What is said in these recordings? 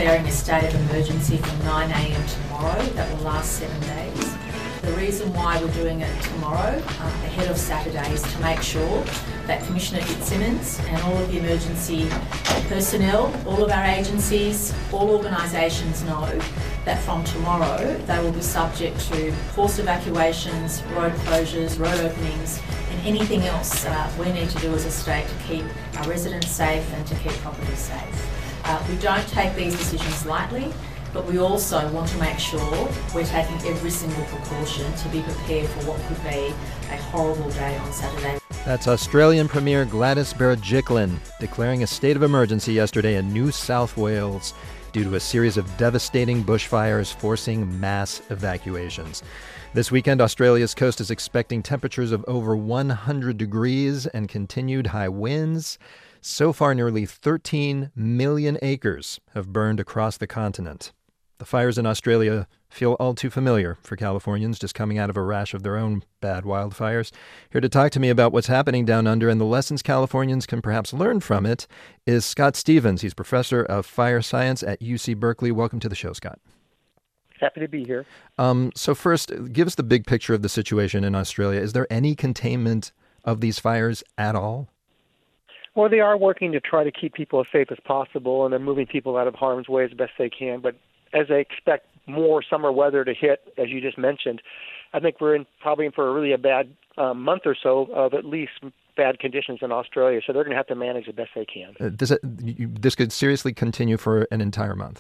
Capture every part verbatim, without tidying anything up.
declaring a state of emergency from nine a.m. tomorrow. That will last seven days. The reason why we're doing it tomorrow, uh, ahead of Saturday, is to make sure that Commissioner Fitzsimmons and all of the emergency personnel, all of our agencies, all organisations know that from tomorrow they will be subject to forced evacuations, road closures, road openings, and anything else uh, we need to do as a state to keep our residents safe and to keep property safe. Uh, we don't take these decisions lightly, but we also want to make sure we're taking every single precaution to be prepared for what could be a horrible day on Saturday. That's Australian Premier Gladys Berejiklian declaring a state of emergency yesterday in New South Wales due to a series of devastating bushfires forcing mass evacuations. This weekend, Australia's coast is expecting temperatures of over one hundred degrees and continued high winds. So far, nearly thirteen million acres have burned across the continent. The fires in Australia feel all too familiar for Californians just coming out of a rash of their own bad wildfires. Here to talk to me about what's happening down under and the lessons Californians can perhaps learn from it is Scott Stevens. He's professor of fire science at U C Berkeley. Welcome to the show, Scott. Happy to be here. Um, so first, give us the big picture of the situation in Australia. Is there any containment of these fires at all? Well, they are working to try to keep people as safe as possible, and they're moving people out of harm's way as best they can. But as they expect more summer weather to hit, as you just mentioned, I think we're in probably in for a really a bad um, month or so of at least bad conditions in Australia. So they're going to have to manage the best they can. Uh, this, uh, you, this could seriously continue for an entire month.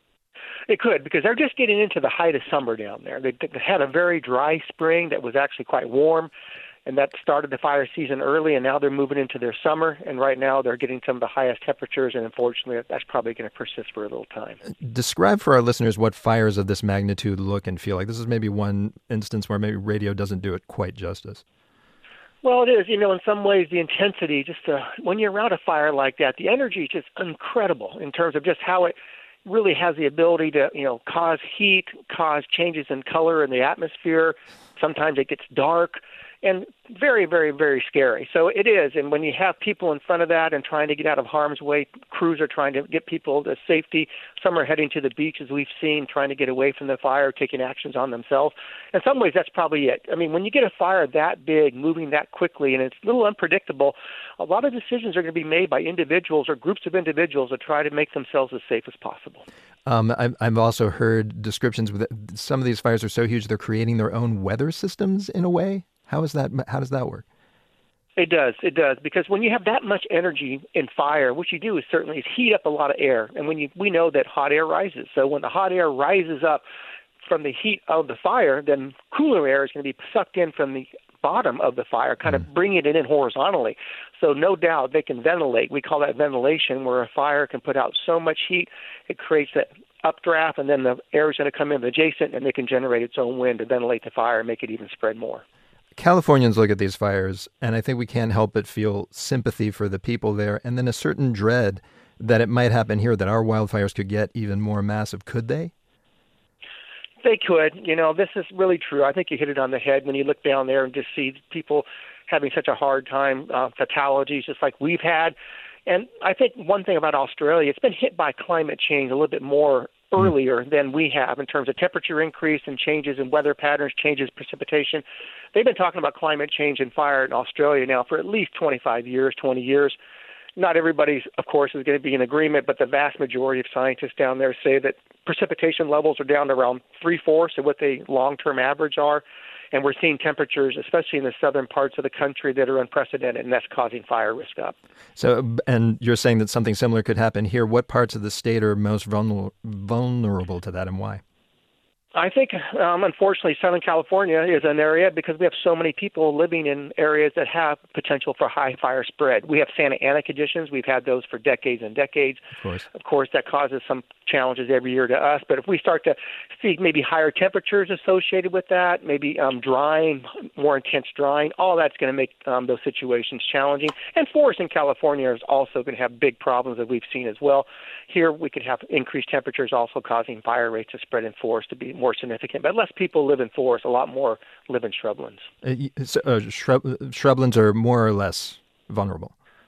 It could, because they're just getting into the height of summer down there. They, they had a very dry spring that was actually quite warm, and that started the fire season early, and now they're moving into their summer, and right now they're getting some of the highest temperatures, and unfortunately that's probably going to persist for a little time. Describe for our listeners what fires of this magnitude look and feel like. This is maybe one instance where maybe radio doesn't do it quite justice. Well, it is. You know, in some ways, the intensity, just uh, when you're around a fire like that, the energy is just incredible in terms of just how it really has the ability to, you know, cause heat, cause changes in color in the atmosphere. Sometimes it gets dark. And very, very, very scary. So it is. And when you have people in front of that and trying to get out of harm's way, crews are trying to get people to safety. Some are heading to the beach, as we've seen, trying to get away from the fire, taking actions on themselves. In some ways, that's probably it. I mean, when you get a fire that big, moving that quickly, and it's a little unpredictable, a lot of decisions are going to be made by individuals or groups of individuals to try to make themselves as safe as possible. Um, I've, I've also heard descriptions that some of these fires are so huge they're creating their own weather systems in a way. How is that? How does that work? It does. It does. Because when you have that much energy in fire, what you do is certainly is heat up a lot of air. And when you, we know that hot air rises. So when the hot air rises up from the heat of the fire, then cooler air is going to be sucked in from the bottom of the fire, kind of bringing it in horizontally. So no doubt they can ventilate. We call that ventilation, where a fire can put out so much heat, it creates that updraft, and then the air is going to come in adjacent, and they can generate its own wind to ventilate the fire and make it even spread more. Californians look at these fires, and I think we can't help but feel sympathy for the people there, and then a certain dread that it might happen here, that our wildfires could get even more massive. Could they? They could. You know, this is really true. I think you hit it on the head when you look down there and just see people having such a hard time, uh, fatalities just like we've had. And I think one thing about Australia, it's been hit by climate change a little bit more earlier than we have in terms of temperature increase and changes in weather patterns, changes in precipitation. They've been talking about climate change and fire in Australia now for at least twenty-five years, twenty years. Not everybody, of course, is going to be in agreement, but the vast majority of scientists down there say that precipitation levels are down to around three-fourths of what the long-term average are. And we're seeing temperatures, especially in the southern parts of the country, that are unprecedented, and that's causing fire risk up. So, and you're saying that something similar could happen here. What parts of the state are most vulner- vulnerable to that, and why? I think, um, unfortunately, Southern California is an area because we have so many people living in areas that have potential for high fire spread. We have Santa Ana conditions. We've had those for decades and decades. Of course. Of course, that causes some challenges every year to us. But if we start to see maybe higher temperatures associated with that, maybe um, drying, more intense drying, all that's going to make um, those situations challenging. And forests in California is also going to have big problems that we've seen as well. Here, we could have increased temperatures also causing fire rates to spread in forests to be more significant. But less people live in forests, a lot more live in shrublands. Uh, so, uh, shrub, shrublands are more or less vulnerable.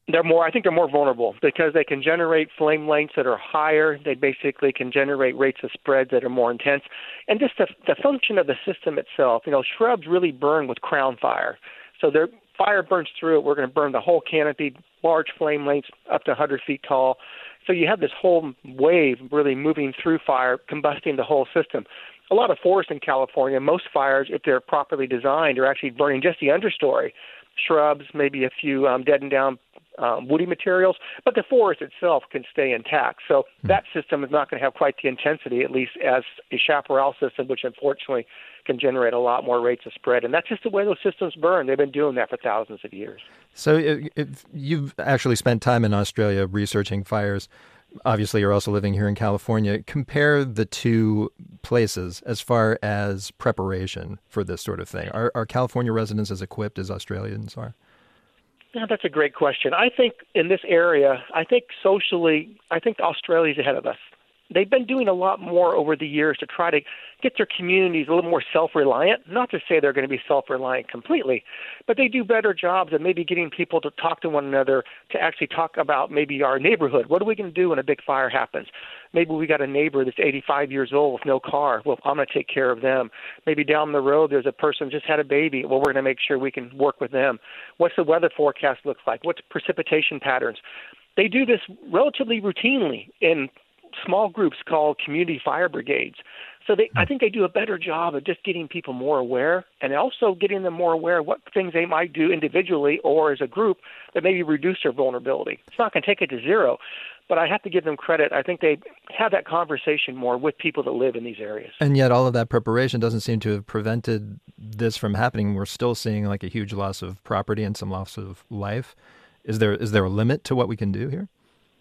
They're more, I think they're more vulnerable because they can generate flame lengths that are higher. They basically can generate rates of spread that are more intense. And just the, the function of the system itself, you know, shrubs really burn with crown fire. So their fire burns through it. We're going to burn the whole canopy, large flame lengths up to one hundred feet tall. So you have this whole wave really moving through fire, combusting the whole system. A lot of forests in California, most fires, if they're properly designed, are actually burning just the understory, shrubs, maybe a few um, dead and down um, woody materials, but the forest itself can stay intact. So that system is not going to have quite the intensity, at least as a chaparral system, which unfortunately can generate a lot more rates of spread. And that's just the way those systems burn. They've been doing that for thousands of years. So if, if you've actually spent time in Australia researching fires. Obviously, you're also living here in California. Compare the two places as far as preparation for this sort of thing. Are, are California residents as equipped as Australians are? Yeah, that's a great question. I think in this area, I think socially, I think Australia's ahead of us. They've been doing a lot more over the years to try to get their communities a little more self-reliant. Not to say they're going to be self-reliant completely, but they do better jobs of maybe getting people to talk to one another, to actually talk about maybe our neighborhood. What are we going to do when a big fire happens? Maybe we got a neighbor that's eighty-five years old with no car. Well, I'm going to take care of them. Maybe down the road there's a person just had a baby. Well, we're going to make sure we can work with them. What's the weather forecast look like? What's precipitation patterns? They do this relatively routinely in small groups called community fire brigades. So they, I think they do a better job of just getting people more aware and also getting them more aware of what things they might do individually or as a group that maybe reduce their vulnerability. It's not going to take it to zero, but I have to give them credit. I think they have that conversation more with people that live in these areas. And yet all of that preparation doesn't seem to have prevented this from happening. We're still seeing like a huge loss of property and some loss of life. Is there is there a limit to what we can do here?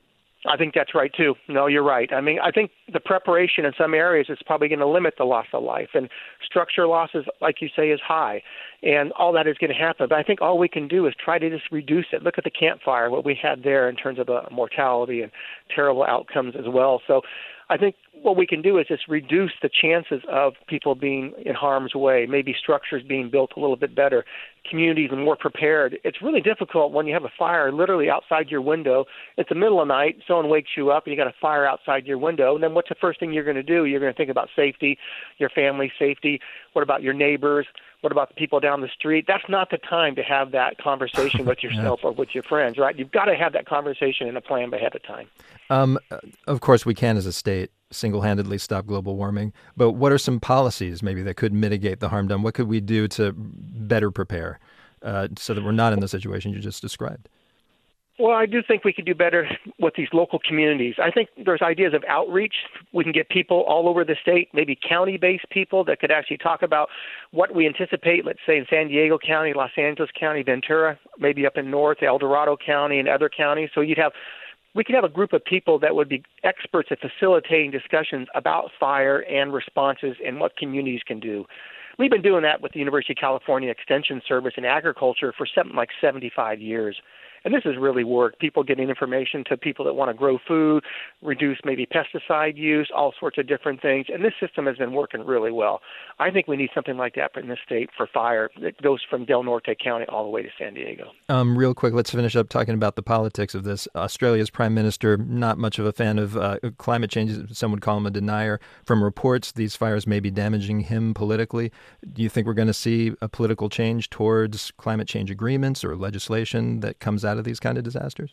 I think that's right, too. No, you're right. I mean, I think the preparation in some areas is probably going to limit the loss of life. And structure losses, like you say, is high. And all that is going to happen. But I think all we can do is try to just reduce it. Look at the Camp Fire, what we had there in terms of the mortality and terrible outcomes as well. So I think what we can do is just reduce the chances of people being in harm's way, maybe structures being built a little bit better, communities more prepared. It's really difficult when you have a fire literally outside your window. It's the middle of the night, someone wakes you up, and you got a fire outside your window. And then what's the first thing you're going to do? You're going to think about safety, your family's safety. What about your neighbors? What about the people down the street? That's not the time to have that conversation with yourself yeah. or with your friends, right? You've got to have that conversation and a plan ahead of time. Um, of course, we can, as a state, single-handedly stop global warming. But what are some policies maybe that could mitigate the harm done? What could we do to better prepare uh, so that we're not in the situation you just described? Well, I do think we could do better with these local communities. I think there's ideas of outreach. We can get people all over the state, maybe county-based people that could actually talk about what we anticipate, let's say in San Diego County, Los Angeles County, Ventura, maybe up in north, El Dorado County and other counties. So you'd have we could have a group of people that would be experts at facilitating discussions about fire and responses and what communities can do. We've been doing that with the University of California Extension Service in agriculture for something like seventy-five years. And this has really worked. People getting information to people that want to grow food, reduce maybe pesticide use, all sorts of different things. And this system has been working really well. I think we need something like that in this state for fire that goes from Del Norte County all the way to San Diego. Um, real quick, let's finish up talking about the politics of this. Australia's prime minister, not much of a fan of uh, climate change. Some would call him a denier. From reports, these fires may be damaging him politically. Do you think we're going to see a political change towards climate change agreements or legislation that comes out of these kind of disasters?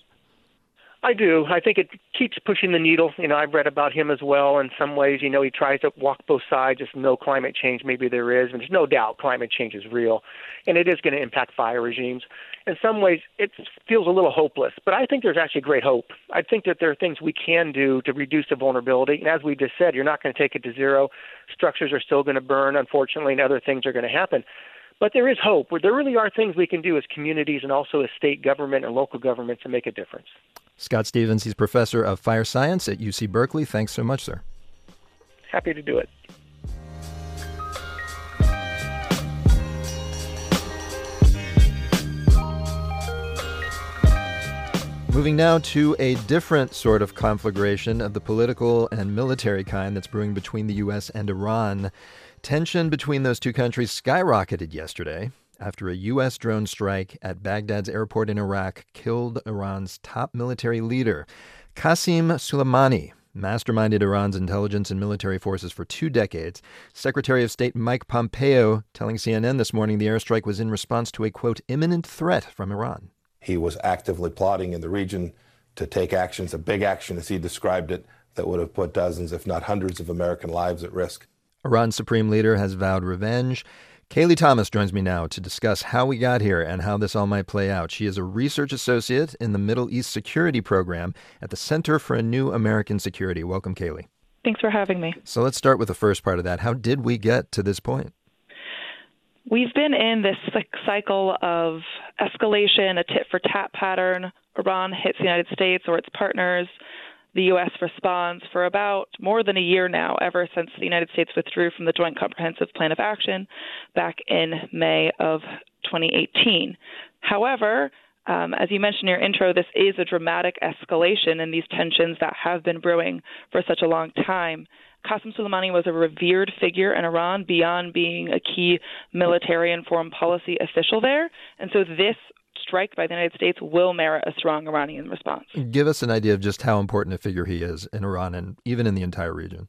I do. I think it keeps pushing the needle. You know, I've read about him as well. In some ways, you know, he tries to walk both sides. Just no climate change. Maybe there is. And there's no doubt climate change is real. And it is going to impact fire regimes. In some ways, it feels a little hopeless. But I think there's actually great hope. I think that there are things we can do to reduce the vulnerability. And as we just said, you're not going to take it to zero. Structures are still going to burn, unfortunately, and other things are going to happen. But there is hope. There really are things we can do as communities and also as state government and local government to make a difference. Scott Stevens, he's professor of fire science at U C Berkeley. Thanks so much, sir. Happy to do it. Moving now to a different sort of conflagration of the political and military kind that's brewing between the U S and Iran. Tension between those two countries skyrocketed yesterday after a U S drone strike at Baghdad's airport in Iraq killed Iran's top military leader. Qasem Soleimani masterminded Iran's intelligence and military forces for two decades. Secretary of State Mike Pompeo telling C N N this morning the airstrike was in response to a, quote, imminent threat from Iran. He was actively plotting in the region to take actions, a big action as he described it, that would have put dozens, if not hundreds of American lives at risk. Iran's supreme leader has vowed revenge. Kayleigh Thomas joins me now to discuss how we got here and how this all might play out. She is a research associate in the Middle East Security Program at the Center for a New American Security. Welcome, Kayleigh. Thanks for having me. So let's start with the first part of that. How did we get to this point? We've been in this cycle of escalation, a tit-for-tat pattern. Iran hits the United States or its partners. The U S responds for about more than a year now, ever since the United States withdrew from the Joint Comprehensive Plan of Action back in May of twenty eighteen. However, um, as you mentioned in your intro, this is a dramatic escalation in these tensions that have been brewing for such a long time. Qasem Soleimani was a revered figure in Iran beyond being a key military and foreign policy official there. And so this strike by the United States will merit a strong Iranian response. Give us an idea of just how important a figure he is in Iran and even in the entire region.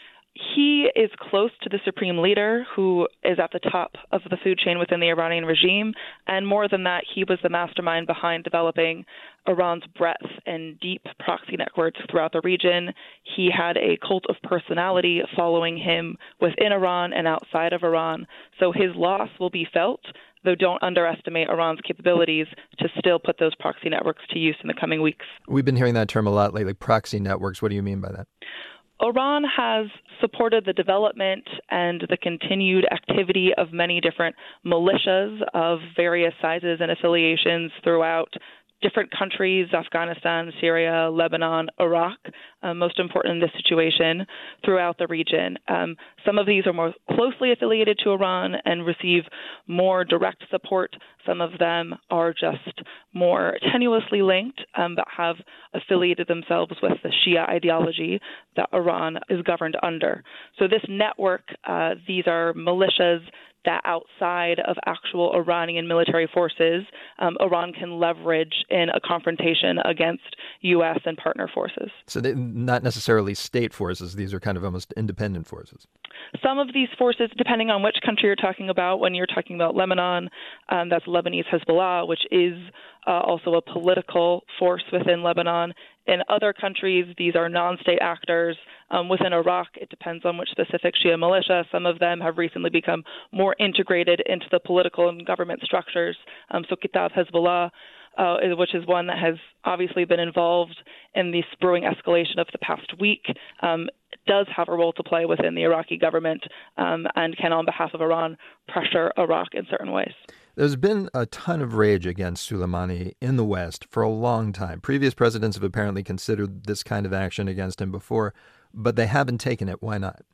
He is close to the supreme leader, who is at the top of the food chain within the Iranian regime. And more than that, he was the mastermind behind developing Iran's breadth and deep proxy networks throughout the region. He had a cult of personality following him within Iran and outside of Iran. So his loss will be felt, though don't underestimate Iran's capabilities to still put those proxy networks to use in the coming weeks. We've been hearing that term a lot lately, proxy networks. What do you mean by that? Iran has supported the development and the continued activity of many different militias of various sizes and affiliations throughout different countries, Afghanistan, Syria, Lebanon, Iraq, uh, most important in this situation, throughout the region. Um, some of these are more closely affiliated to Iran and receive more direct support. Some of them are just more tenuously linked, um, but have affiliated themselves with the Shia ideology that Iran is governed under. So this network, uh, these are militias that outside of actual Iranian military forces, um, Iran can leverage in a confrontation against U S and partner forces. So they're not necessarily state forces. These are kind of almost independent forces. Some of these forces, depending on which country you're talking about, when you're talking about Lebanon, um, that's Lebanese Hezbollah, which is uh, also a political force within Lebanon. In other countries, these are non-state actors. Um, within Iraq, it depends on which specific Shia militia. Some of them have recently become more integrated into the political and government structures. Um, so Kitab Hezbollah, uh, which is one that has obviously been involved in the brewing escalation of the past week, um, does have a role to play within the Iraqi government um, and can, on behalf of Iran, pressure Iraq in certain ways. There's been a ton of rage against Soleimani in the West for a long time. Previous presidents have apparently considered this kind of action against him before, but they haven't taken it. Why not?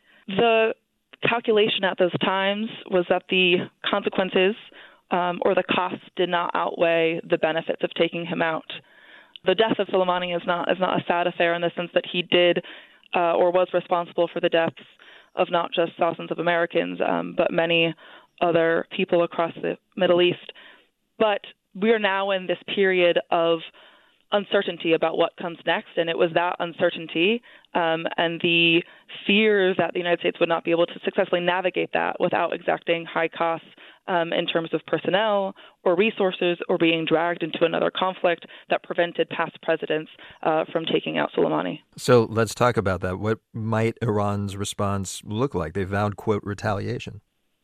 The calculation at those times was that the consequences um, or the costs did not outweigh the benefits of taking him out. The death of Soleimani is not is not a sad affair in the sense that he did uh, or was responsible for the deaths of not just thousands of Americans, um, but many other people across the Middle East. But we're now in this period of uncertainty about what comes next, and it was that uncertainty um, and the fear that the United States would not be able to successfully navigate that without exacting high costs um, in terms of personnel or resources or being dragged into another conflict that prevented past presidents uh, from taking out Soleimani. So let's talk about that. What might Iran's response look like? They vowed, quote, retaliation.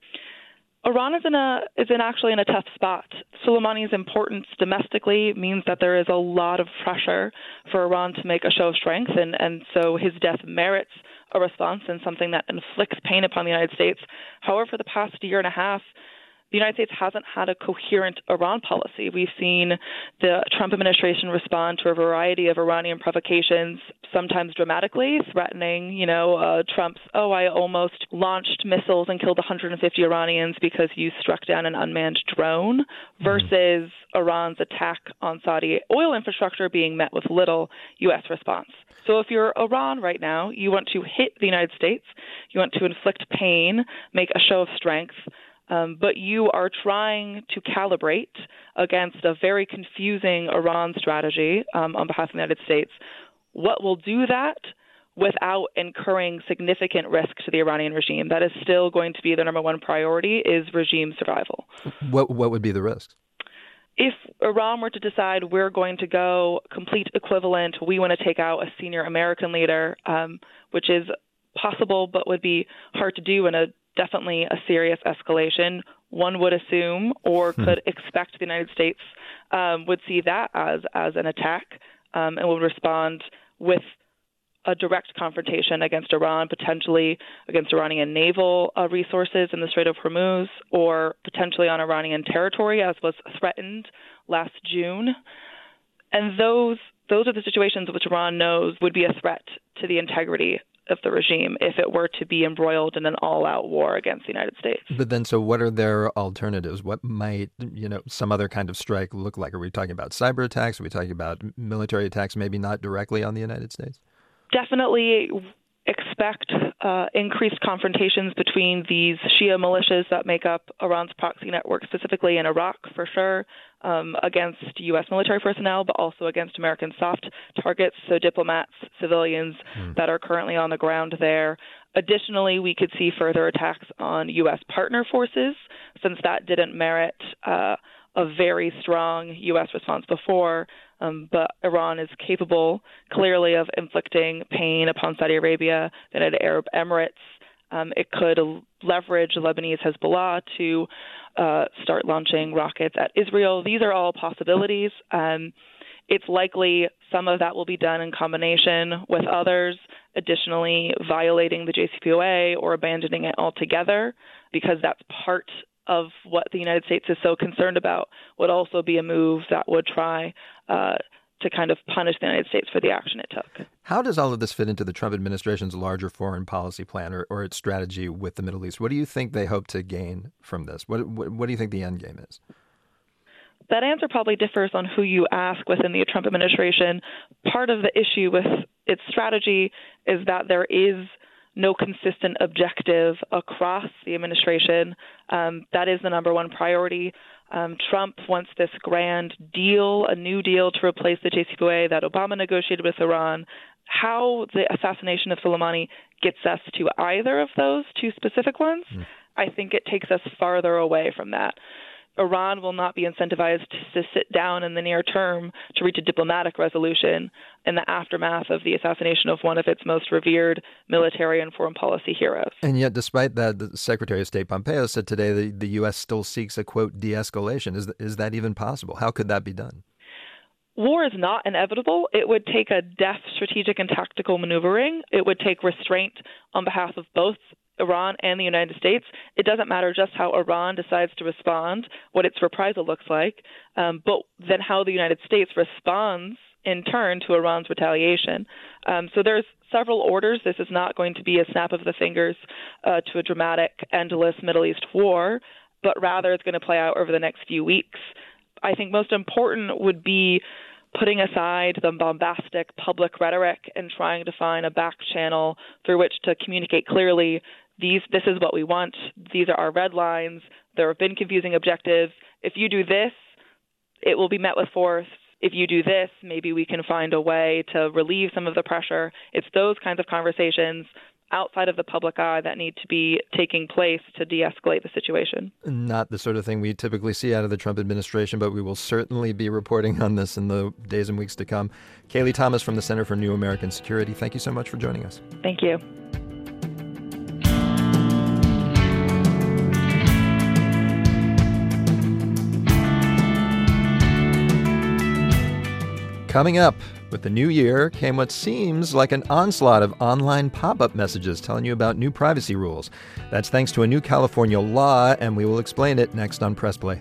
Iran is in a is in actually in a tough spot. Soleimani's importance domestically means that there is a lot of pressure for Iran to make a show of strength, and, and so his death merits a response and something that inflicts pain upon the United States. However, for the past year and a half, the United States hasn't had a coherent Iran policy. We've seen the Trump administration respond to a variety of Iranian provocations, sometimes dramatically, threatening, you know, uh, Trump's, oh, I almost launched missiles and killed one hundred fifty Iranians because you struck down an unmanned drone, versus mm-hmm. Iran's attack on Saudi oil infrastructure being met with little U S response. So if you're Iran right now, you want to hit the United States, you want to inflict pain, make a show of strength, Um, but you are trying to calibrate against a very confusing Iran strategy um, on behalf of the United States. What will do that without incurring significant risk to the Iranian regime? That is still going to be the number one priority, is regime survival. What what would be the risks? If Iran were to decide we're going to go complete equivalent, we want to take out a senior American leader, um, which is possible but would be hard to do in a definitely a serious escalation, one would assume or hmm. could expect the United States um, would see that as, as an attack um, and would respond with a direct confrontation against Iran, potentially against Iranian naval uh, resources in the Strait of Hormuz, or potentially on Iranian territory, as was threatened last June. And those those are the situations which Iran knows would be a threat to the integrity of the regime if it were to be embroiled in an all-out war against the United States. But then, so what are their alternatives? What might, you know, some other kind of strike look like? Are we talking about cyber attacks? Are we talking about military attacks, maybe not directly on the United States? Definitely expect uh, increased confrontations between these Shia militias that make up Iran's proxy network, specifically in Iraq, for sure, um, against U S military personnel, but also against American soft targets, so diplomats, civilians mm. that are currently on the ground there. Additionally, we could see further attacks on U S partner forces, since that didn't merit uh, a very strong U S response before. Um, but Iran is capable, clearly, of inflicting pain upon Saudi Arabia, the United Arab Emirates. Um, it could leverage Lebanese Hezbollah to uh, start launching rockets at Israel. These are all possibilities. Um, it's likely some of that will be done in combination with others, additionally violating the J C P O A or abandoning it altogether, because that's part of what the United States is so concerned about, would also be a move that would try uh, to kind of punish the United States for the action it took. How does all of this fit into the Trump administration's larger foreign policy plan or, or its strategy with the Middle East? What do you think they hope to gain from this? What, what, what do you think the end game is? That answer probably differs on who you ask within the Trump administration. Part of the issue with its strategy is that there is no consistent objective across the administration. Um, that is the number one priority. Um, Trump wants this grand deal, a new deal to replace the J C P O A that Obama negotiated with Iran. How the assassination of Soleimani gets us to either of those two specific ones, mm. I think it takes us farther away from that. Iran will not be incentivized to sit down in the near term to reach a diplomatic resolution in the aftermath of the assassination of one of its most revered military and foreign policy heroes. And yet, despite that, the Secretary of State Pompeo said today the, the U S still seeks a, quote, de-escalation. Is, is that even possible? How could that be done? War is not inevitable. It would take a deft strategic and tactical maneuvering. It would take restraint on behalf of both Iran and the United States. It doesn't matter just how Iran decides to respond, what its reprisal looks like, um, but then how the United States responds in turn to Iran's retaliation. Um, so there's several orders. This is not going to be a snap of the fingers uh, to a dramatic, endless Middle East war, but rather it's going to play out over the next few weeks. I think most important would be putting aside the bombastic public rhetoric and trying to find a back channel through which to communicate clearly these this is what we want, these are our red lines, there have been confusing objectives. If you do this, it will be met with force. If you do this, maybe we can find a way to relieve some of the pressure. It's those kinds of conversations outside of the public eye that need to be taking place to de-escalate the situation. Not the sort of thing we typically see out of the Trump administration, but we will certainly be reporting on this in the days and weeks to come. Kayleigh Thomas from the Center for New American Security, thank you so much for joining us. Thank you. Coming up, with the new year came what seems like an onslaught of online pop-up messages telling you about new privacy rules. That's thanks to a new California law, and we will explain it next on Press Play.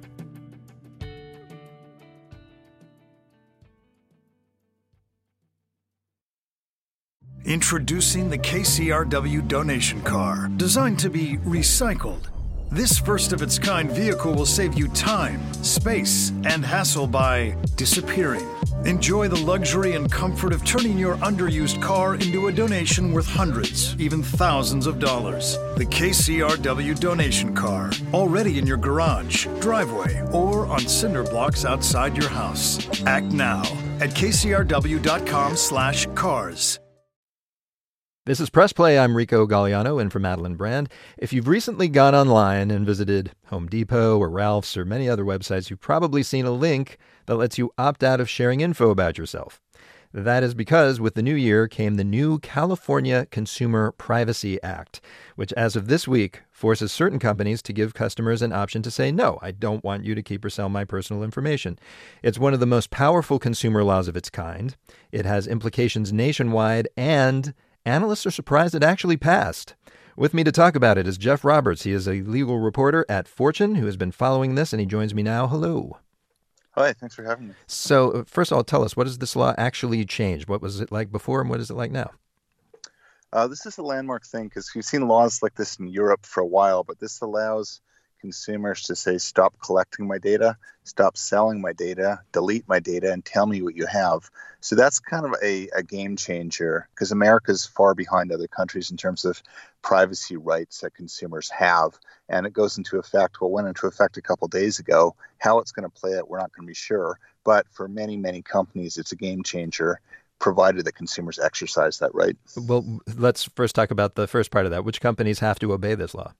Introducing the K C R W donation car, designed to be recycled. This first-of-its-kind vehicle will save you time, space, and hassle by disappearing, Enjoy the luxury and comfort of turning your underused car into a donation worth hundreds, even thousands of dollars. The K C R W donation car, already in your garage, driveway, or on cinder blocks outside your house. Act now at kcrw.com slash cars. This is Press Play. I'm Rico Galliano in for Madeline Brand. If you've recently gone online and visited Home Depot or Ralph's or many other websites, you've probably seen a link that lets you opt out of sharing info about yourself. That is because with the new year came the new California Consumer Privacy Act, which as of this week forces certain companies to give customers an option to say, no, I don't want you to keep or sell my personal information. It's one of the most powerful consumer laws of its kind. It has implications nationwide, and analysts are surprised it actually passed. With me to talk about it is Jeff Roberts. He is a legal reporter at Fortune who has been following this, and he joins me now. Hello. Hi, thanks for having me. So, first of all, tell us, what does this law actually change? What was it like before, and what is it like now? Uh, this is a landmark thing because we've seen laws like this in Europe for a while, but this allows consumers to say, stop collecting my data, stop selling my data, delete my data, and tell me what you have. So that's kind of a, a game changer because America's far behind other countries in terms of privacy rights that consumers have. And it goes into effect, well, went into effect a couple of days ago. How it's going to play out, we're not going to be sure. But for many, many companies, it's a game changer, provided that consumers exercise that right. Well, let's first talk about the first part of that. Which companies have to obey this law?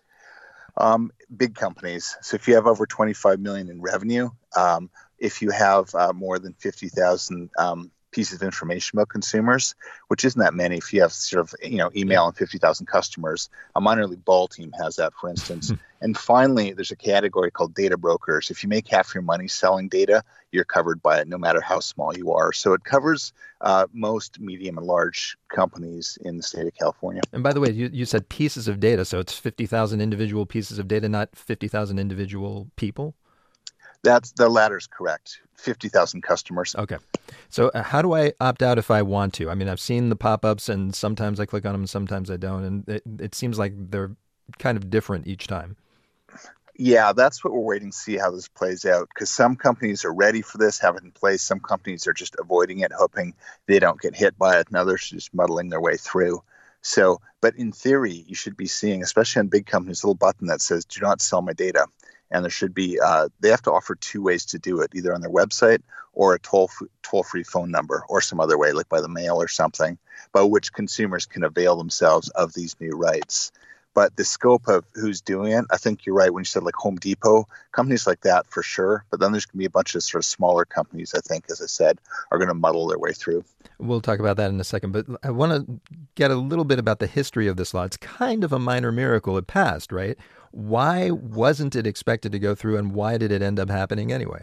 Um, big companies. So if you have over twenty-five million in revenue, um, if you have uh, more than fifty thousand um, pieces of information about consumers, which isn't that many. If you have sort of, you know, email and fifty thousand customers, a minor league ball team has that, for instance. And finally, there's a category called data brokers. If you make half your money selling data, you're covered by it, no matter how small you are. So it covers uh, most medium and large companies in the state of California. And by the way, you, you said pieces of data, so it's fifty thousand individual pieces of data, not fifty thousand individual people? That's the latter is correct. fifty thousand customers. Okay. So uh, how do I opt out if I want to? I mean, I've seen the pop-ups and sometimes I click on them and sometimes I don't. And it, it seems like they're kind of different each time. Yeah, that's what we're waiting to see how this plays out, because some companies are ready for this, have it in place. Some companies are just avoiding it, hoping they don't get hit by it, and others are just muddling their way through. So, but in theory, you should be seeing, especially on big companies, a little button that says, do not sell my data. And there should be, uh, they have to offer two ways to do it, either on their website or a toll toll-free phone number or some other way, like by the mail or something, by which consumers can avail themselves of these new rights. But the scope of who's doing it, I think you're right when you said like Home Depot, companies like that for sure. But then there's going to be a bunch of sort of smaller companies, I think, as I said, are going to muddle their way through. We'll talk about that in a second. But I want to get a little bit about the history of this law. It's kind of a minor miracle it passed, right? Why wasn't it expected to go through, and why did it end up happening anyway?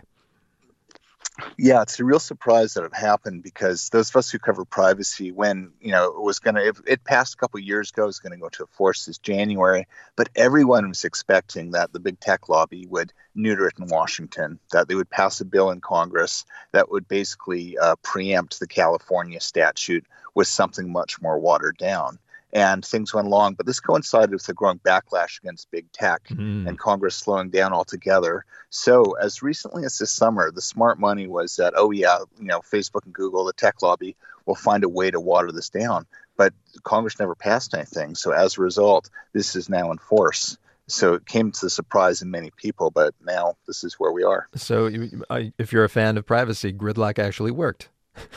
Yeah, it's a real surprise that it happened, because those of us who cover privacy, when, you know, it was going to, it passed a couple of years ago, it was going to go into force this January, but everyone was expecting that the big tech lobby would neuter it in Washington, that they would pass a bill in Congress that would basically uh, preempt the California statute with something much more watered down. And things went along, but this coincided with the growing backlash against big tech mm. and Congress slowing down altogether. So as recently as this summer, the smart money was that, oh yeah, you know, Facebook and Google, the tech lobby, will find a way to water this down. But Congress never passed anything. So as a result, this is now in force. So it came to the surprise of many people, but now this is where we are. So if you're a fan of privacy, gridlock actually worked.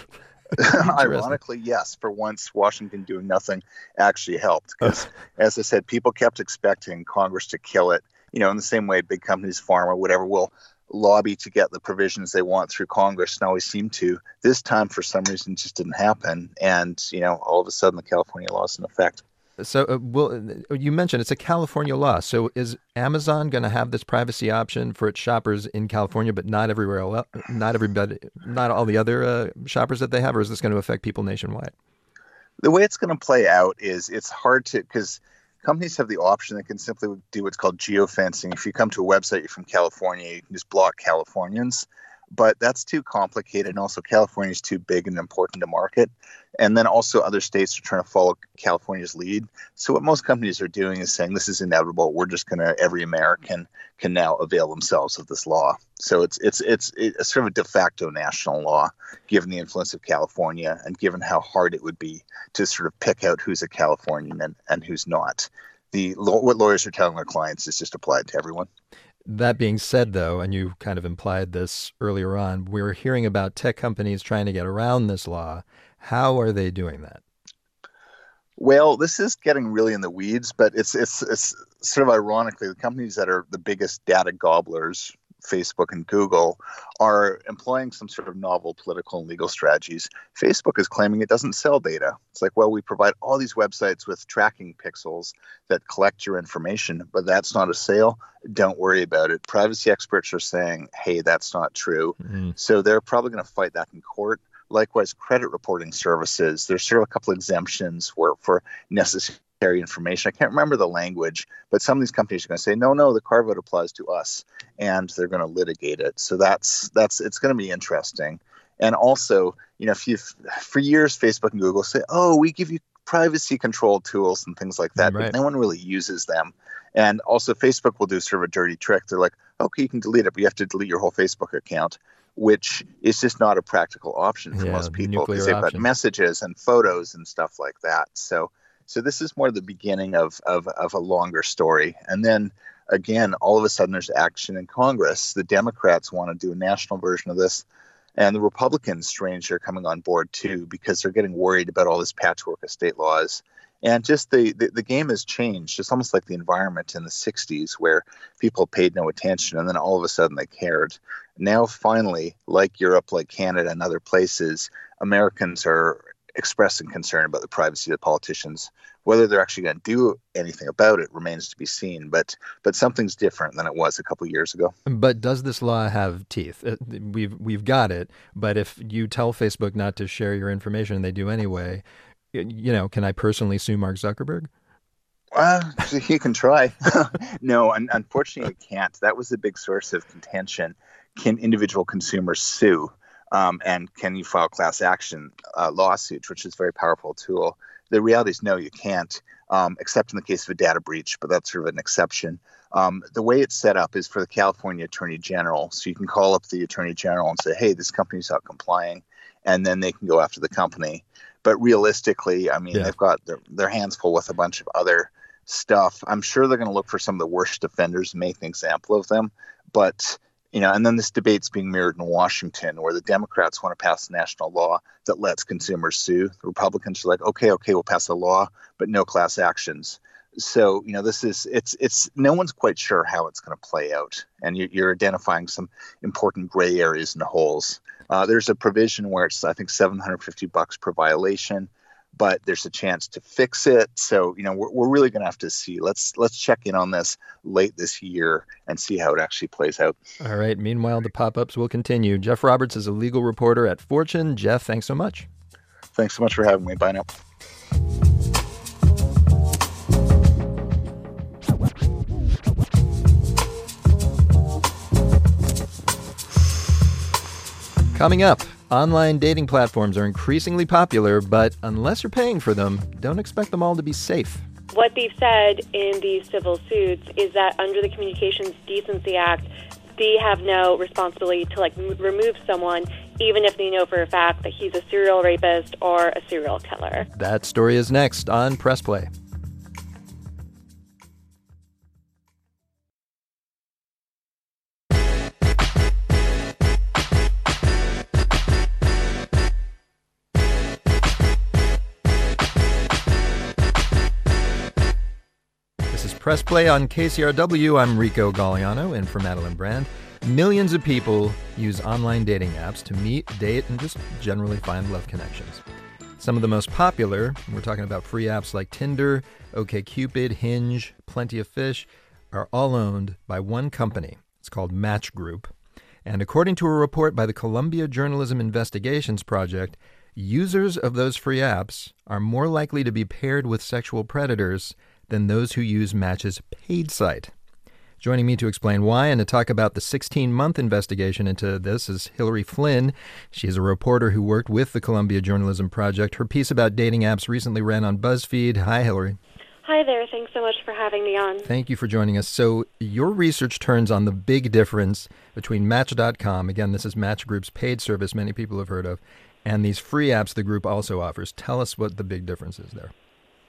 Ironically, yes. For once, Washington doing nothing actually helped, because, as I said, people kept expecting Congress to kill it. You know, in the same way big companies, pharma, whatever, will lobby to get the provisions they want through Congress, and always seem to. This time, for some reason, it just didn't happen. And, you know, all of a sudden, the California law is in effect. So, uh, well, you mentioned it's a California law. So is Amazon going to have this privacy option for its shoppers in California, but not everywhere else, not everybody, not all the other uh, shoppers that they have, or is this going to affect people nationwide? The way it's going to play out is it's hard to, because companies have the option, they can simply do what's called geofencing. If you come to a website, you're from California, you can just block Californians. But that's too complicated. And also California is too big and important to market. And then also other states are trying to follow California's lead. So what most companies are doing is saying this is inevitable. We're just going to, every American can now avail themselves of this law. So it's it's it's it's sort of a de facto national law, given the influence of California and given how hard it would be to sort of pick out who's a Californian and, and who's not. The what lawyers are telling their clients is just applied to everyone. That being said, though, and you kind of implied this earlier on, we're hearing about tech companies trying to get around this law. How are they doing that? Well, this is getting really in the weeds, but it's it's it's sort of ironically, the companies that are the biggest data gobblers, Facebook and Google, are employing some sort of novel political and legal strategies. Facebook is claiming it doesn't sell data. It's like, well, we provide all these websites with tracking pixels that collect your information, but that's not a sale. Don't worry about it. Privacy experts are saying, hey, that's not true. Mm-hmm. So they're probably going to fight that in court. Likewise, credit reporting services, there's sort of a couple exemptions where for necessary information. I can't remember the language, but some of these companies are going to say, no, no, the carve-out applies to us, and they're going to litigate it. So that's that's it's going to be interesting. And also, you know, if you for years Facebook and Google say, oh, we give you privacy control tools and things like that, right. But no one really uses them. And also, Facebook will do sort of a dirty trick. They're like, okay, you can delete it, but you have to delete your whole Facebook account, which is just not a practical option for yeah, most people because they've got messages and photos and stuff like that. So so this is more the beginning of, of, of a longer story. And then, again, all of a sudden there's action in Congress. The Democrats want to do a national version of this. And the Republicans, strangely, are coming on board, too, because they're getting worried about all this patchwork of state laws. And just the, the, the game has changed. It's almost like the environment in the sixties where people paid no attention and then all of a sudden they cared. Now, finally, like Europe, like Canada and other places, Americans are expressing concern about the privacy of politicians. Whether they're actually going to do anything about it remains to be seen. But but something's different than it was a couple of years ago. But does this law have teeth? We've, we've got it. But if you tell Facebook not to share your information and they do anyway, you know, can I personally sue Mark Zuckerberg? Well, you can try. No, un- unfortunately, you can't. That was a big source of contention. Can individual consumers sue? Um, and can you file class action uh, lawsuits, which is a very powerful tool? The reality is no, you can't, um, except in the case of a data breach, but that's sort of an exception. Um, the way it's set up is for the California Attorney General. So you can call up the Attorney General and say, hey, this company's not complying, and then they can go after the company. But realistically, I mean, yeah. they've got their, their hands full with a bunch of other stuff. I'm sure they're going to look for some of the worst offenders and make an example of them. But, you know, and then this debate's being mirrored in Washington where the Democrats want to pass a national law that lets consumers sue. The Republicans are like, okay, okay, we'll pass a law, but no class actions. So, you know, this is, it's, it's, no one's quite sure how it's going to play out. And you, you're identifying some important gray areas and holes. Uh, there's a provision where it's, I think, seven hundred fifty bucks per violation, but there's a chance to fix it. So, you know, we're, we're really going to have to see. Let's let's check in on this late this year and see how it actually plays out. All right. Meanwhile, the pop-ups will continue. Jeff Roberts is a legal reporter at Fortune. Jeff, thanks so much. Thanks so much for having me. Bye now. Coming up, online dating platforms are increasingly popular, but unless you're paying for them, don't expect them all to be safe. What they've said in these civil suits is that under the Communications Decency Act, they have no responsibility to like m- remove someone, even if they know for a fact that he's a serial rapist or a serial killer. That story is next on Press Play. Press Play on K C R W. I'm Rico Galliano, and for Madeline Brand. Millions of people use online dating apps to meet, date, and just generally find love connections. Some of the most popular, we're talking about free apps like Tinder, OkCupid, Hinge, Plenty of Fish, are all owned by one company. It's called Match Group. And according to a report by the Columbia Journalism Investigations Project, users of those free apps are more likely to be paired with sexual predators than those who use Match's paid site. Joining me to explain why and to talk about the sixteen-month investigation into this is Hillary Flynn. She's a reporter who worked with the Columbia Journalism Project. Her piece about dating apps recently ran on BuzzFeed. Hi, Hillary. Hi there. Thanks so much for having me on. Thank you for joining us. So your research turns on the big difference between Match dot com, again, this is Match Group's paid service many people have heard of, and these free apps the group also offers. Tell us what the big difference is there.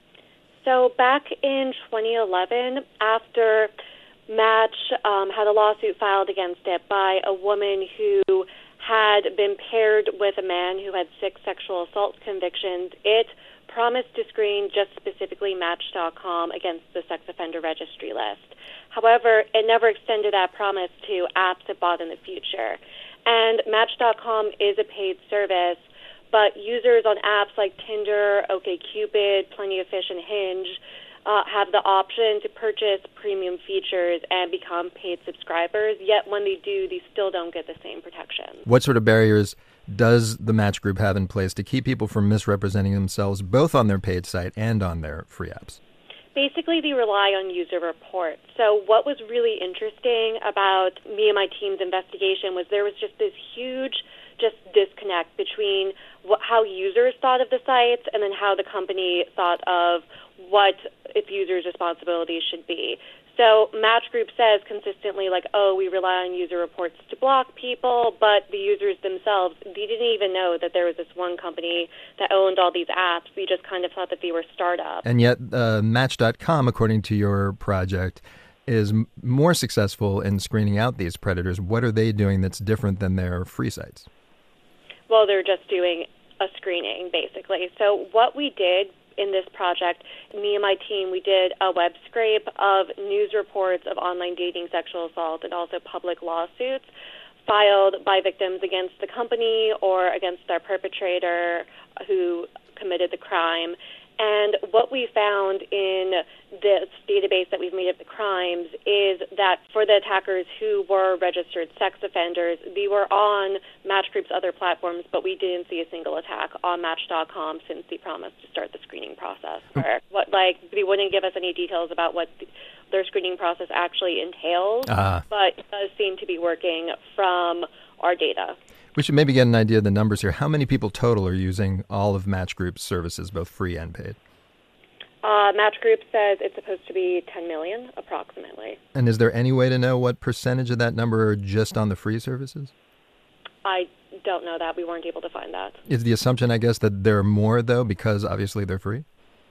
So back in twenty eleven, after Match um, had a lawsuit filed against it by a woman who had been paired with a man who had six sexual assault convictions, it promised to screen just specifically Match dot com against the sex offender registry list. However, it never extended that promise to apps it bought in the future. And Match dot com is a paid service, but users on apps like Tinder, OkCupid, Plenty of Fish, and Hinge uh, have the option to purchase premium features and become paid subscribers, yet when they do, they still don't get the same protection. What sort of barriers does the Match Group have in place to keep people from misrepresenting themselves both on their paid site and on their free apps? Basically, they rely on user reports. So what was really interesting about me and my team's investigation was there was just this huge just disconnect between what, how users thought of the sites and then how the company thought of what its users' responsibilities should be. So Match Group says consistently, like, oh, we rely on user reports to block people, but the users themselves, they didn't even know that there was this one company that owned all these apps. We just kind of thought that they were startups. And yet uh, Match dot com, according to your project, is m- more successful in screening out these predators. What are they doing that's different than their free sites? Well, they're just doing a screening, basically. So what we did in this project, me and my team, we did a web scrape of news reports of online dating sexual assault and also public lawsuits filed by victims against the company or against their perpetrator who committed the crime. And what we found in this database that we've made of the crimes is that for the attackers who were registered sex offenders, they were on Match Group's other platforms, but we didn't see a single attack on Match dot com since they promised to start the screening process. Or what, like, they wouldn't give us any details about what the, their screening process actually entails, uh-huh. but it does seem to be working from our data. We should maybe get an idea of the numbers here. How many people total are using all of Match Group's services, both free and paid? Uh, Match Group says it's supposed to be ten million, approximately. And is there any way to know what percentage of that number are just on the free services? I don't know that. We weren't able to find that. Is the assumption, I guess, that there are more, though, because obviously they're free?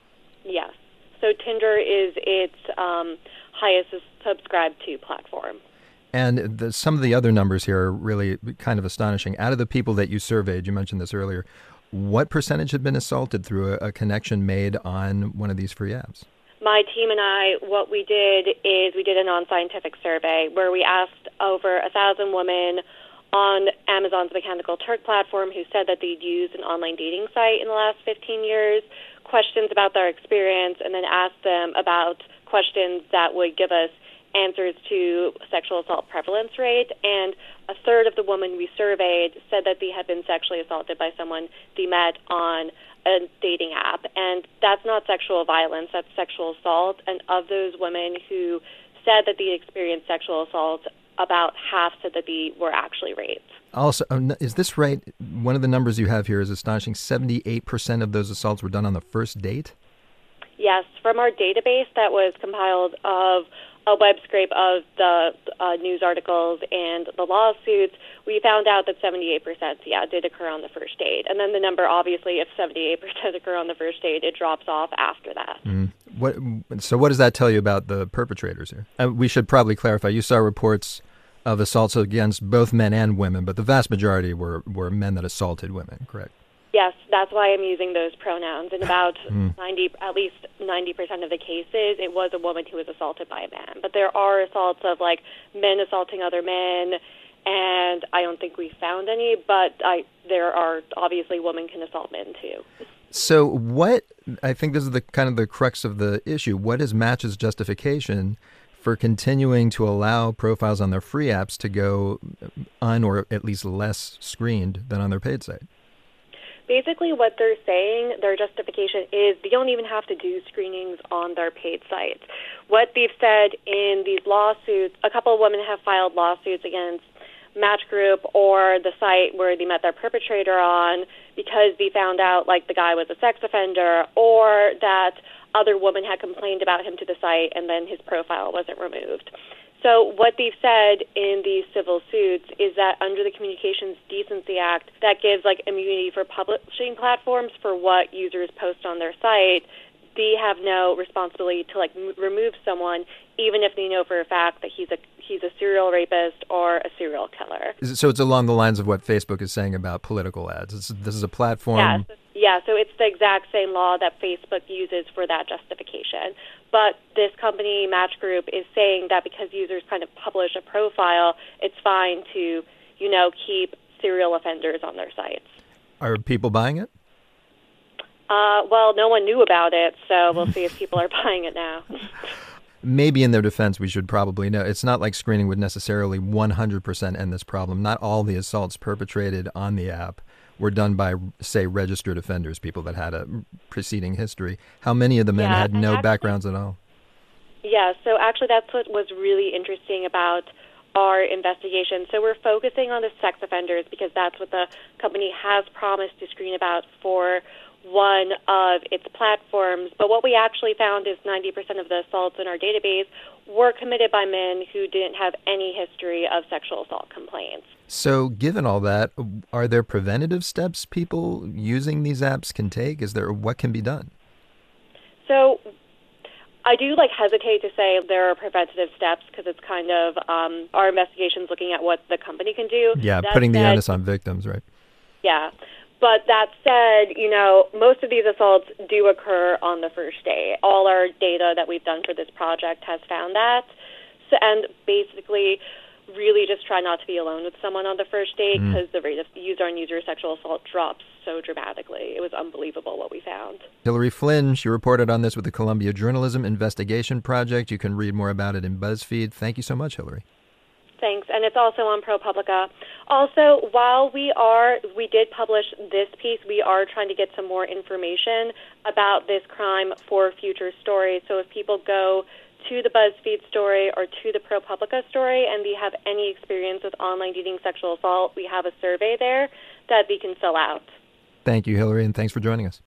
Yes. So Tinder is its um, highest subscribed to platform. And the, some of the other numbers here are really kind of astonishing. Out of the people that you surveyed, you mentioned this earlier, what percentage had been assaulted through a, a connection made on one of these free apps? My team and I, what we did is we did a non-scientific survey where we asked over a thousand women on Amazon's Mechanical Turk platform who said that they'd used an online dating site in the last fifteen years, questions about their experience, and then asked them about questions that would give us answers to sexual assault prevalence rate, and a third of the women we surveyed said that they had been sexually assaulted by someone they met on a dating app. And that's not sexual violence, that's sexual assault. And of those women who said that they experienced sexual assault, about half said that they were actually raped. Also, is this right? One of the numbers you have here is astonishing. seventy-eight percent of those assaults were done on the first date? Yes, from our database that was compiled of a web scrape of the uh, news articles and the lawsuits, we found out that seventy-eight percent, yeah, did occur on the first date. And then the number, obviously, if seventy-eight percent occur on the first date, it drops off after that. Mm. What? So what does that tell you about the perpetrators here? Uh, we should probably clarify. You saw reports of assaults against both men and women, but the vast majority were, were men that assaulted women, correct? Yes, that's why I'm using those pronouns. In about mm. ninety, at least ninety percent of the cases, it was a woman who was assaulted by a man. But there are assaults of, like, men assaulting other men, and I don't think we found any, but I there are, obviously, women can assault men, too. So what, I think this is the kind of the crux of the issue, what is Match's justification for continuing to allow profiles on their free apps to go un or at least less screened than on their paid site? Basically, what they're saying, their justification is they don't even have to do screenings on their paid sites. What they've said in these lawsuits, a couple of women have filed lawsuits against Match Group or the site where they met their perpetrator on because they found out, like, the guy was a sex offender, or that other women had complained about him to the site and then his profile wasn't removed. So what they've said in these civil suits is that under the Communications Decency Act, that gives like immunity for publishing platforms for what users post on their site. They have no responsibility to like m- remove someone, even if they know for a fact that he's a he's a serial rapist or a serial killer. Is it, so it's along the lines of what Facebook is saying about political ads. It's, this is a platform. Yeah, so, yeah, so it's the exact same law that Facebook uses for that justification. But this company, Match Group, is saying that because users kind of publish a profile, it's fine to, you know, keep serial offenders on their sites. Are people buying it? Uh, well, no one knew about it, so we'll see if people are buying it now. Maybe in their defense, we should probably know. It's not like screening would necessarily one hundred percent end this problem. Not all the assaults perpetrated on the app were done by, say, registered offenders, people that had a preceding history. How many of the men yeah, had no actually, backgrounds at all? Yeah, so actually that's what was really interesting about our investigation. So we're focusing on the sex offenders because that's what the company has promised to screen about for one of its platforms. But what we actually found is ninety percent of the assaults in our database were committed by men who didn't have any history of sexual assault complaints. So given all that, are there preventative steps people using these apps can take? Is there, what can be done? So I do like hesitate to say there are preventative steps because it's kind of um, our investigation's looking at what the company can do. Yeah, that putting said, the onus on victims, right? Yeah. But that said, you know, most of these assaults do occur on the first day. All our data that we've done for this project has found that. So, and basically, really just try not to be alone with someone on the first date because mm. the rate of user-on-user sexual assault drops so dramatically. It was unbelievable what we found. Hillary Flynn, she reported on this with the Columbia Journalism Investigation Project. You can read more about it in BuzzFeed. Thank you so much, Hillary. Thanks, and it's also on ProPublica. Also, while we are, we did publish this piece, we are trying to get some more information about this crime for future stories. So if people go to the BuzzFeed story or to the ProPublica story and they have any experience with online dating sexual assault, we have a survey there that they can fill out. Thank you, Hillary, and thanks for joining us.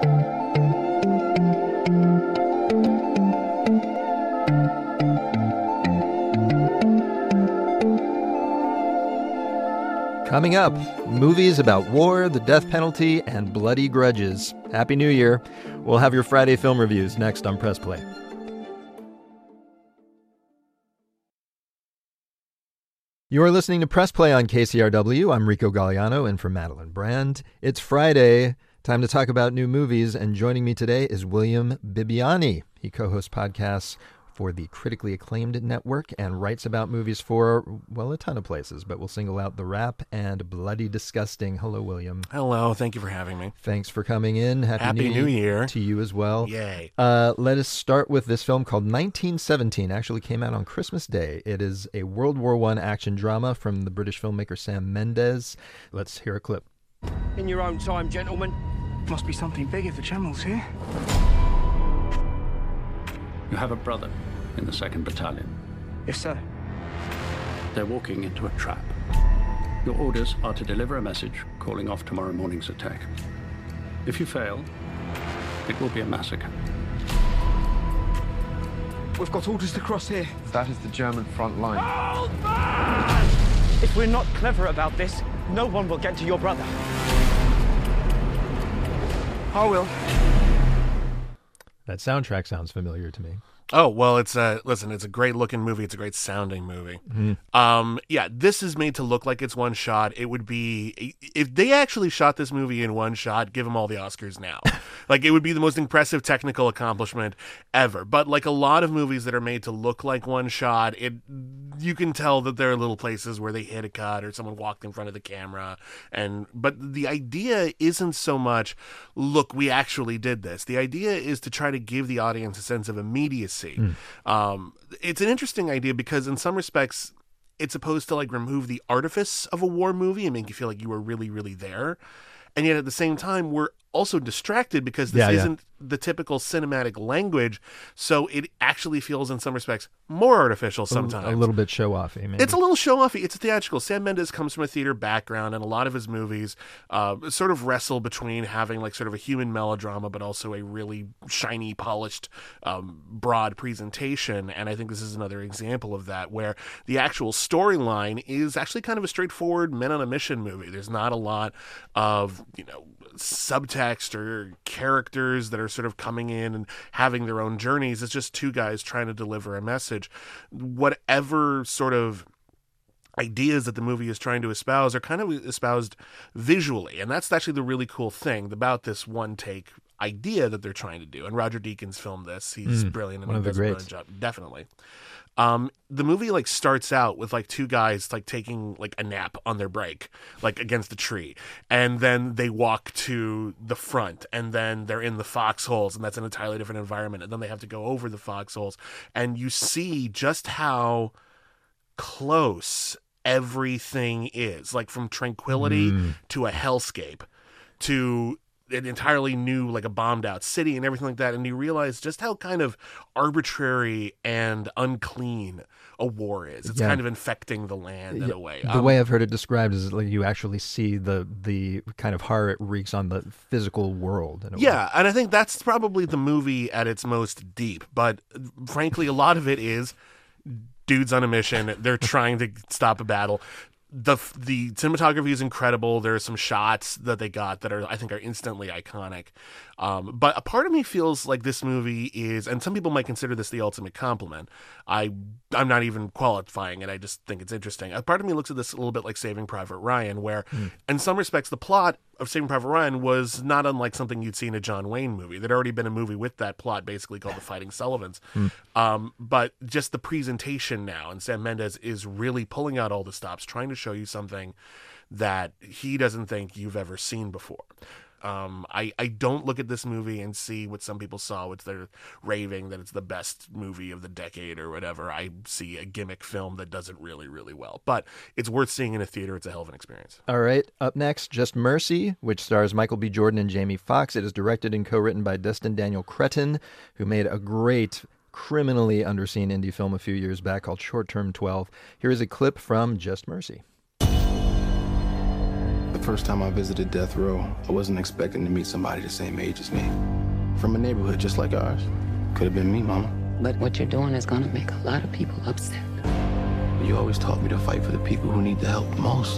Coming up, movies about war, the death penalty, and bloody grudges. Happy New Year. We'll have your Friday film reviews next on Press Play. You're listening to Press Play on K C R W. I'm Rico Galliano, in for Madeline Brand. It's Friday. Time to talk about new movies, and joining me today is William Bibbiani. He co-hosts podcasts for the critically acclaimed network and writes about movies for, well, a ton of places, but we'll single out The Wrap and Bloody Disgusting. Hello, William. Hello. Thank you for having me. Thanks for coming in. Happy, Happy New, New Year to you as well. Yay. Uh, let us start with this film called nineteen seventeen. Actually came out on Christmas Day. It is a World War One action drama from the British filmmaker Sam Mendes. Let's hear a clip. In your own time, gentlemen. Must be something big if the General's here. You have a brother in the second Battalion. Yes, sir. They're walking into a trap. Your orders are to deliver a message calling off tomorrow morning's attack. If you fail, it will be a massacre. We've got orders to cross here. That is the German front line. Hold fast! If we're not clever about this, no one will get to your brother. I will. That soundtrack sounds familiar to me. Oh, well, it's a, listen, it's a great looking movie. It's a great sounding movie. Mm-hmm. Um, yeah, this is made to look like it's one shot. It would be, if they actually shot this movie in one shot, give them all the Oscars now. Like, it would be the most impressive technical accomplishment ever. But like a lot of movies that are made to look like one shot, it, you can tell that there are little places where they hit a cut or someone walked in front of the camera. And, but the idea isn't so much, look, we actually did this. The idea is to try to give the audience a sense of immediacy. Mm. Um, it's an interesting idea because in some respects it's supposed to like remove the artifice of a war movie and make you feel like you were really, really there. and yet at the same time we're also distracted because this Yeah, yeah. isn't the typical cinematic language, so it actually feels in some respects more artificial sometimes. A, a little bit show-offy, maybe. It's a little show-offy. It's theatrical. Sam Mendes comes from a theater background, and a lot of his movies uh, sort of wrestle between having like sort of a human melodrama, but also a really shiny, polished, um, broad presentation. And I think this is another example of that, where the actual storyline is actually kind of a straightforward men on a mission movie. There's not a lot of, you know, subtext or characters that are sort of coming in and having their own journeys. It's just two guys trying to deliver a message. Whatever sort of ideas that the movie is trying to espouse are kind of espoused visually, and that's actually the really cool thing about this one take idea that they're trying to do. And Roger Deakins filmed this. He's Mm, brilliant and one he of the does a brilliant greats. job. Definitely. Um, the movie like starts out with like two guys like taking like a nap on their break, like against a tree, and then they walk to the front, and then they're in the foxholes, and that's an entirely different environment, and then they have to go over the foxholes, and you see just how close everything is, like from tranquility Mm. to a hellscape to an entirely new, like a bombed out city and everything like that. And you realize just how kind of arbitrary and unclean a war is. It's Yeah. kind of infecting the land in Yeah, a way. The Um, way I've heard it described is like you actually see the the kind of horror it wreaks on the physical world. In a way. Yeah, and I think that's probably the movie at its most deep. But frankly, a lot of it is dudes on a mission. They're trying to stop a battle. The the cinematography is incredible. There are some shots that they got that are I think are instantly iconic. Um, but a part of me feels like this movie is, and some people might consider this the ultimate compliment. I I'm not even qualifying it. I just think it's interesting. A part of me looks at this a little bit like Saving Private Ryan, where in some respects the plot of Saving Private Ryan was not unlike something you'd see in a John Wayne movie. There'd already been a movie with that plot, basically called The Fighting Sullivans. Um, but just the presentation now, and Sam Mendes is really pulling out all the stops, trying to show you something that he doesn't think you've ever seen before. Um, I, I don't look at this movie and see what some people saw, which they're raving that it's the best movie of the decade or whatever. I see a gimmick film that does it really, really well. But it's worth seeing in a theater. It's a hell of an experience. All right, up next, Just Mercy, which stars Michael B. Jordan and Jamie Foxx. It is directed and co-written by Destin Daniel Cretton, who made a great, criminally underseen indie film a few years back called Short Term twelve. Here is a clip from Just Mercy. The first time I visited death row, I wasn't expecting to meet somebody the same age as me. From a neighborhood just like ours. Could have been me, Mama. But what you're doing is gonna make a lot of people upset. You always taught me to fight for the people who need the help the most.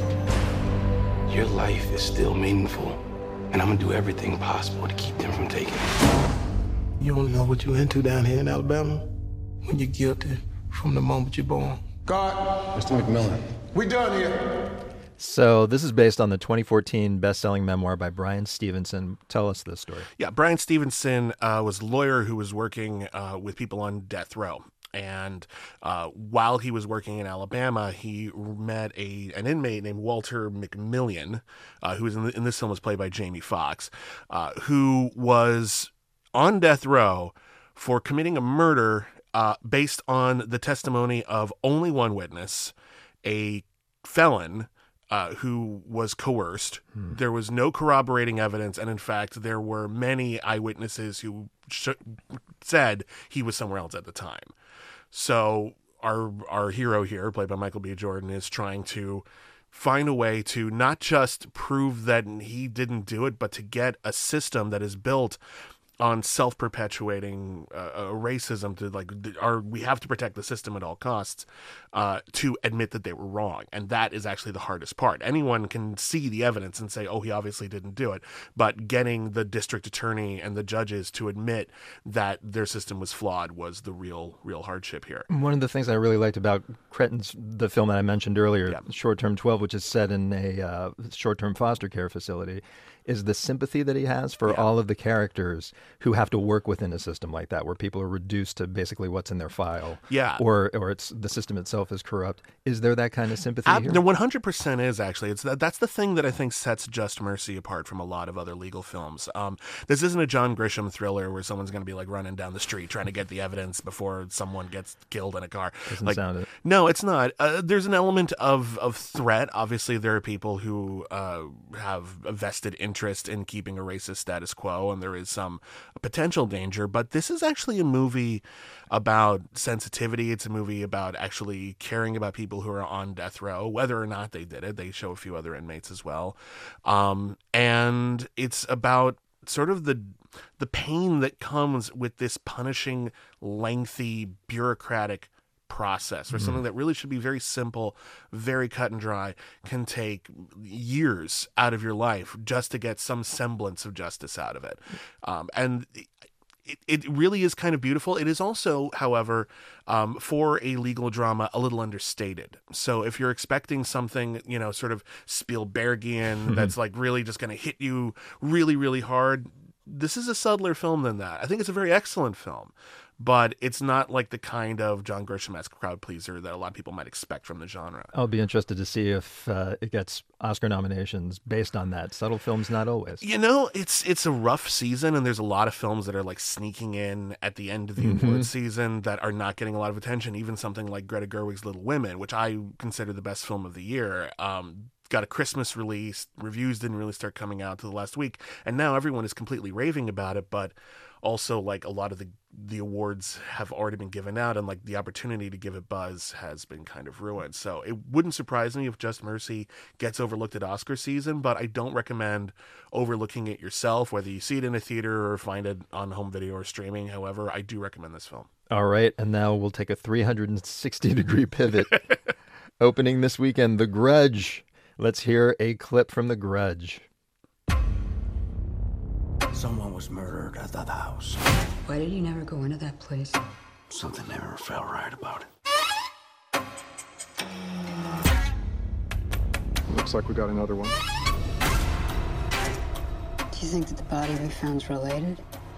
Your life is still meaningful, and I'm gonna do everything possible to keep them from taking it. You don't know what you're into down here in Alabama when you're guilty from the moment you're born. God. Mister McMillan. We done here. So this is based on the twenty fourteen best-selling memoir by Brian Stevenson. Tell us this story. Yeah, Brian Stevenson uh, was a lawyer who was working uh, with people on death row. And uh, while he was working in Alabama, he met a an inmate named Walter McMillian, uh, who was in, the, in this film was played by Jamie Foxx, uh, who was on death row for committing a murder uh, based on the testimony of only one witness, a felon uh, who was coerced. Hmm. There was no corroborating evidence, and in fact, there were many eyewitnesses who sh- said he was somewhere else at the time. So our our hero here, played by Michael B. Jordan, is trying to find a way to not just prove that he didn't do it, but to get a system that is built on self-perpetuating uh, uh, racism to like our we have to protect the system at all costs uh, to admit that they were wrong. And that is actually the hardest part. Anyone can see the evidence and say, oh, he obviously didn't do it. But getting the district attorney and the judges to admit that their system was flawed was the real, real hardship here. One of the things I really liked about Cretton's, the film that I mentioned earlier, yeah. Short Term twelve, which is set in a uh, short-term foster care facility, is the sympathy that he has for yeah. all of the characters who have to work within a system like that, where people are reduced to basically what's in their file. Yeah. Or or it's the system itself is corrupt. Is there that kind of sympathy Ab- here? No, one hundred percent is, actually. It's that, That's the thing that I think sets Just Mercy apart from a lot of other legal films. Um, this isn't a John Grisham thriller where someone's going to be like running down the street trying to get the evidence before someone gets killed in a car. Doesn't like, sound it. No, it's not. Uh, there's an element of, of threat. Obviously, there are people who uh, have a vested interest interest in keeping a racist status quo, and there is some potential danger. But this is actually a movie about sensitivity. It's a movie about actually caring about people who are on death row, whether or not they did it. They show a few other inmates as well. Um, and it's about sort of the the pain that comes with this punishing, lengthy, bureaucratic process, or mm-hmm. something that really should be very simple, very cut and dry, can take years out of your life just to get some semblance of justice out of it. Um, and it, it really is kind of beautiful. It is also, however, um, for a legal drama, a little understated. So if you're expecting something, you know, sort of Spielbergian, that's like really just going to hit you really, really hard, this is a subtler film than that. I think it's a very excellent film, but it's not like the kind of John Grisham-esque crowd pleaser that a lot of people might expect from the genre. I'll be interested to see if uh, it gets Oscar nominations based on that. Subtle films, not always. You know, it's it's a rough season, and there's a lot of films that are like sneaking in at the end of the Mm-hmm. award season that are not getting a lot of attention. Even something like Greta Gerwig's Little Women, which I consider the best film of the year, um, got a Christmas release. Reviews didn't really start coming out till the last week, and now everyone is completely raving about it. But also, like, a lot of the the awards have already been given out, and like the opportunity to give it buzz has been kind of ruined. So it wouldn't surprise me if Just Mercy gets overlooked at Oscar season, but I don't recommend overlooking it yourself, whether you see it in a theater or find it on home video or streaming. However, I do recommend this film. All right, and now we'll take a three hundred sixty degree pivot. Opening this weekend, The Grudge. Let's hear a clip from The Grudge. Someone was murdered at that house. Why did you never go into that place? Something never felt right about it. Looks like we got another one. Do you think that the body we found's related?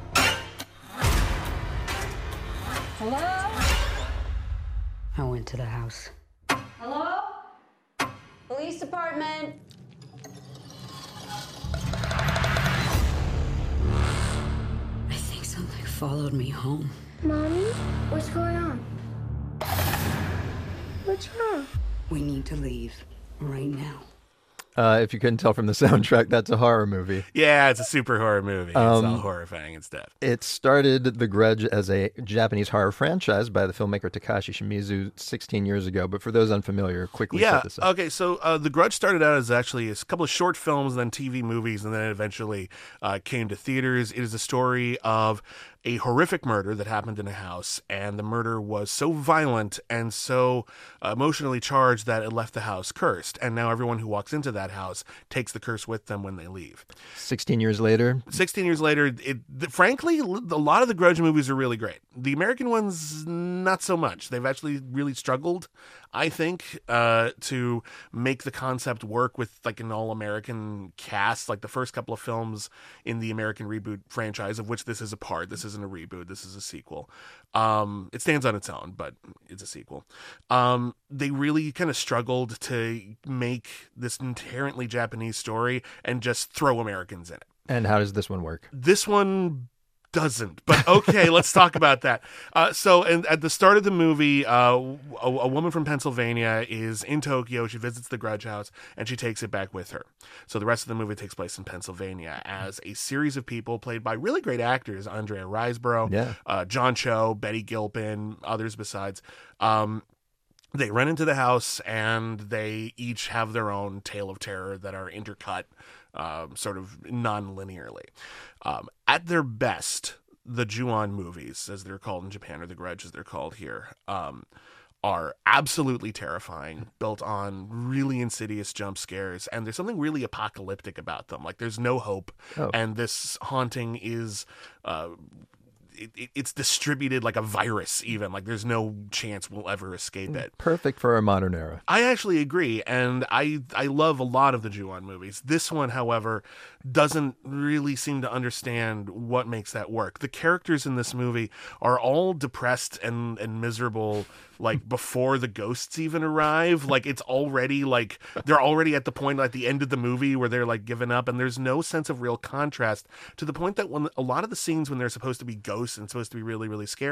Hello? I went to the house. Hello? Police department. I think something followed me home. Mommy? What's going on? What's wrong? We need to leave right now. Uh, if you couldn't tell from the soundtrack, that's a horror movie. Yeah, it's a super horror movie. It's Um, all horrifying and stuff. It started The Grudge as a Japanese horror franchise by the filmmaker Takashi Shimizu sixteen years ago. But for those unfamiliar, quickly Yeah. set this up. Okay. So uh, The Grudge started out as actually a couple of short films, then T V movies, and then it eventually uh, came to theaters. It is a story of a horrific murder that happened in a house, and the murder was so violent and so uh, emotionally charged that it left the house cursed. And now everyone who walks into that house takes the curse with them when they leave. sixteen years later. sixteen years later, it, th- frankly, a lot of the Grudge movies are really great. The American ones, not so much. They've actually really struggled, I think, uh, to make the concept work with like an all-American cast. Like the first couple of films in the American reboot franchise, of which this is a part. This isn't a reboot. This is a sequel. Um, it stands on its own, but it's a sequel. Um, they really kind of struggled to make this inherently Japanese story and just throw Americans in it. And how does this one work? This one doesn't, but okay, let's talk about that. Uh, so and at the start of the movie, uh, a, a woman from Pennsylvania is in Tokyo. She visits the Grudge house and she takes it back with her. So the rest of the movie takes place in Pennsylvania as a series of people played by really great actors, Andrea Riseborough, Yeah. uh, John Cho, Betty Gilpin, others besides. Um, They run into the house and they each have their own tale of terror that are intercut um, sort of non-linearly. Um, at their best, the Ju-on movies, as they're called in Japan, or the Grudge as they're called here, um, are absolutely terrifying, built on really insidious jump scares, and there's something really apocalyptic about them. Like there's no hope, Oh. and this haunting is... Uh, It, it, it's distributed like a virus, even. Like there's no chance we'll ever escape it. Perfect for a modern era. I actually agree, and I I love a lot of the Ju-on movies. This one, however, doesn't really seem to understand what makes that work. The characters in this movie are all depressed and, and miserable, like before the ghosts even arrive. Like it's already like they're already at the point at the end of the movie where they're like giving up, and there's no sense of real contrast, to the point that when a lot of the scenes when they're supposed to be ghosts and supposed to be really, really scary,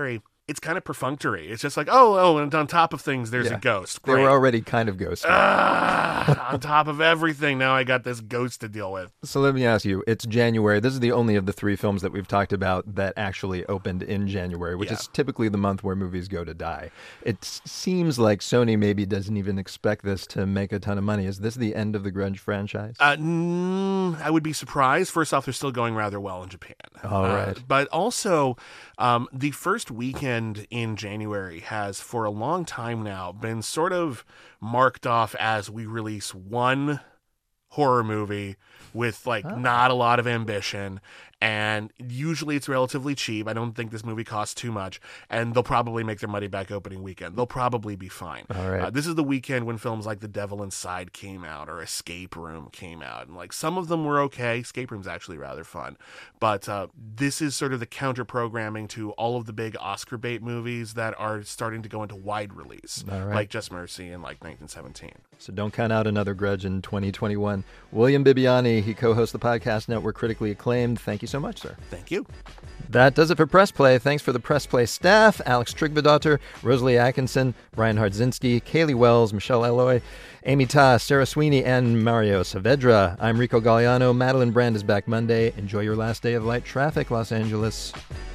it's kind of perfunctory. It's just like, oh, oh, and on top of things, there's Yeah. a ghost. They Great. were already kind of ghosty. Ah, on top of everything, now I got this ghost to deal with. So let me ask you, it's January. This is the only of the three films that we've talked about that actually opened in January, which Yeah. is typically the month where movies go to die. It s- seems like Sony maybe doesn't even expect this to make a ton of money. Is this the end of the Grudge franchise? Uh, mm, I would be surprised. First off, they're still going rather well in Japan. All Uh, right. But also, um, the first weekend in January has, for a long time now, been sort of marked off as we release one horror movie with like not a lot of ambition, and usually it's relatively cheap. I don't think this movie costs too much, and they'll probably make their money back opening weekend. They'll probably be fine. All right. Uh, this is the weekend when films like The Devil Inside came out or Escape Room came out, and like some of them were okay. Escape Room's actually rather fun, but uh, this is sort of the counter programming to all of the big Oscar bait movies that are starting to go into wide release, All right. like Just Mercy and like nineteen seventeen. So don't count out another Grudge in twenty twenty-one. William Bibbiani, he co-hosts the Podcast Network, critically acclaimed. Thank you so much, sir. Thank you. That does it for Press Play. Thanks for the Press Play staff: Alex Trigvadotter, Rosalie Atkinson, Brian Hardzinski, Kaylee Wells, Michelle Eloy, Amy Ta, Sarah Sweeney, and Mario Saavedra. I'm Rico Galliano. Madeline Brand is back Monday. Enjoy your last day of light traffic, Los Angeles.